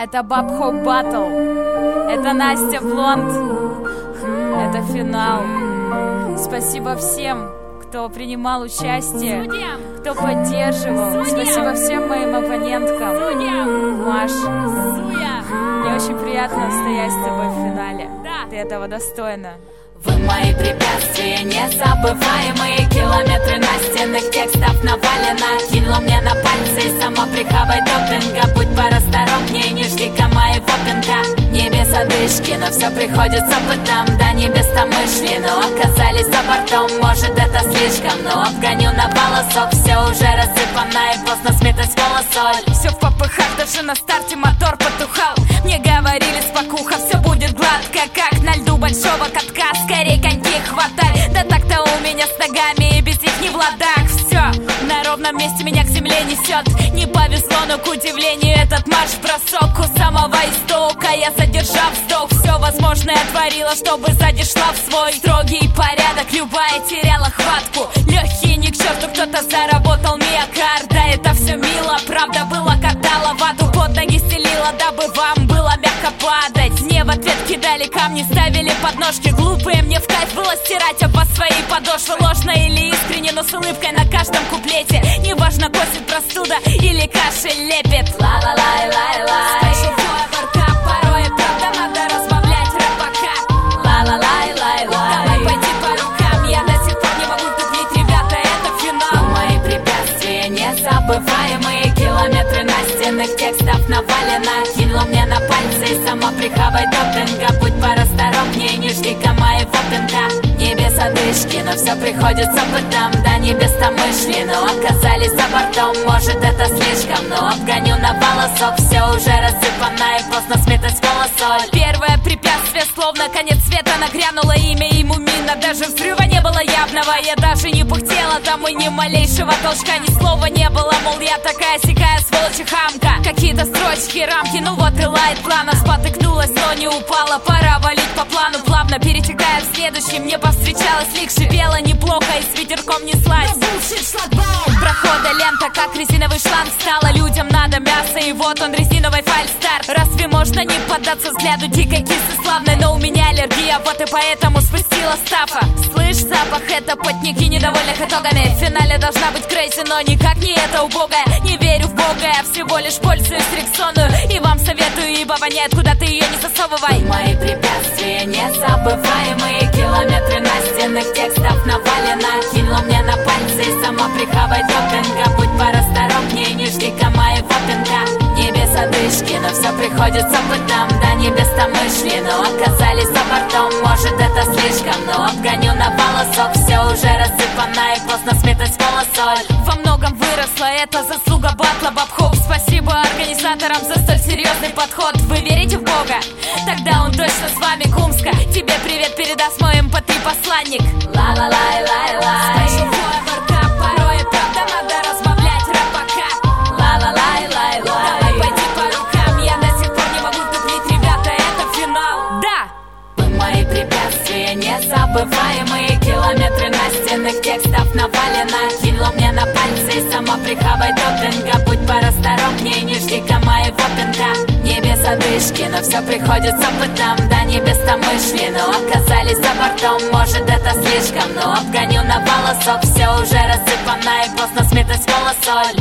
Это Баб-Хоп Баттл. Это Настя Блонд. Это финал. Спасибо всем, кто принимал участие, кто поддерживал. Спасибо всем моим оппоненткам. Маш, мне очень приятно стоять с тобой в финале. Ты этого достойна. Вы мои препятствия незабываемые. Километры настенных текстов навалено. Кинула мне на пальцы и сама прихавай допинга. Будь порасторопнее, не жди-ка моего пинка. Не без одышки, но все приходит с опытом. Да не без тамышли, но оказались за бортом. Может это слишком, но обгоню на волосок. Все уже рассыпано и поздно сметать волосоль. Все в попыхах, даже на старте мотор потухал. Мне говорили спокуха, все будет гладко, как на льду большого катка. Скорей коньки хватай, да так-то у меня с ногами и без них не в ладах. Все, на ровном месте меня к земле несет. Не повезло, но к удивлению этот марш-бросок. У самого истока я, задержав вздох, все возможное творила, чтобы сзади шла в свой строгий порядок. Любая теряла хватку, легкие ни к черту, кто-то заработал миокард. Да это все мило, правда было, когда лаваду под ноги стелила, дабы вам было мягко падать. Мне в ответ кидали камни, ставили подножки. Глупые, мне в кайф было стирать об вас свои подошвы. Ложно или искренне, но с улыбкой на каждом куплете. Неважно, косит простуда или кашель лепит. Ла-ла-лай-лай-лай. Скажу, твой ворка, порой правда надо разбавлять рэп-пока. Ла-ла-лай-лай-лай. Давай пойди по рукам, я до сих пор не могу купить, ребята, это финал. Мои препятствия незабываемые. Километры настенных текстов навалено. Кинула мне на пальцы и сама прихавай допинга. Будь порасторопнее, не жди-ка моего пинка. Не без одышки, но все приходит с опытом. Да не без тамышли, но оказались за бортом. Может это слишком, но обгоню на волосок. Все уже рассыпано и поздно сметать волосоль. Первое препятствие, словно конец света, нагрянуло имя ему мина. Даже взрыва не было явного, я даже не пыхтела там и ни малейшего толчка, ни слова не было. Мол, я такая-сякая сволочь и хамка. Какие-то строчки, рамки, ну вот и лайт плана. Спотыкнулась, но не упала, пора валить по плану. Плавно перетекая в следующий, мне повстречалась лик. Шипела неплохо и с ветерком неслась. Прохода лента, как резиновый шланг. Стало людям надо мясо, и вот он, резиновый фальстарт. Разве можно не поддаться взгляду дикой кисы славной? Но у меня аллергия, вот и поэтому спустила стафа. Слышь, запах, это потники недовольных итогами. В финале должна быть крейзи, но никак не это убогая. Не верю в Бога, я всего лишь пользуюсь рексоную. И вам советую, ибо воняет, куда ты ее не засовывай. Мои препятствия незабываемые. Километры настенных текстов навалено. Кинула мне на пальцы и сама прихавай допинга. Будь порасторопнее, не жди-ка моего пинка. Не без одышки, но все приходит с опытом. Да не без тамышли, но оказались за бортом. Может это слишком, но обгоню на волосок. Все уже рассыпано и поздно сметать волосоль. Во многом выросла, это заслуга батла Баб-Хоп. Спасибо организаторам за столь серьезный подход. Вы верите в Бога? Тогда он точно с вами, Кумска. Тебе привет передаст мой МП3 посланник. Ла-ла-лай-лай-лай. Скажу, твой ворка, порой правда надо разбавлять рэп-пока. Ла-ла-лай-лай-лай. Давай пойди по рукам, я до сих пор не могу тупить, ребята, это финал. Да! Вы мои препятствия незабываемые. Километры настенных текстов навалено. Кинула мне на пальцы и сама прихавай допинга. Будь порасторопнее, не жди-ка моего пинка. Не без одышки, но все приходит с опытом. Да не без тамышли, но оказались за бортом. Может это слишком, но обгоню на волосок. Все уже рассыпано и поздно сметать волосоль.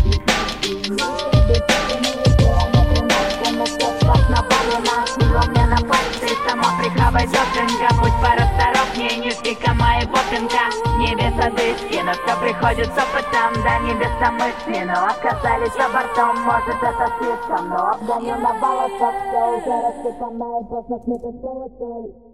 Будь порасторопнее, не жди-ка моего пинка. Не без одышки, но все приходит с опытом. Да не без тамышли, но оказались за бортом. Может это слишком, но обгоню на волосок. Все уже рассыпано и поздно сметать волосоль.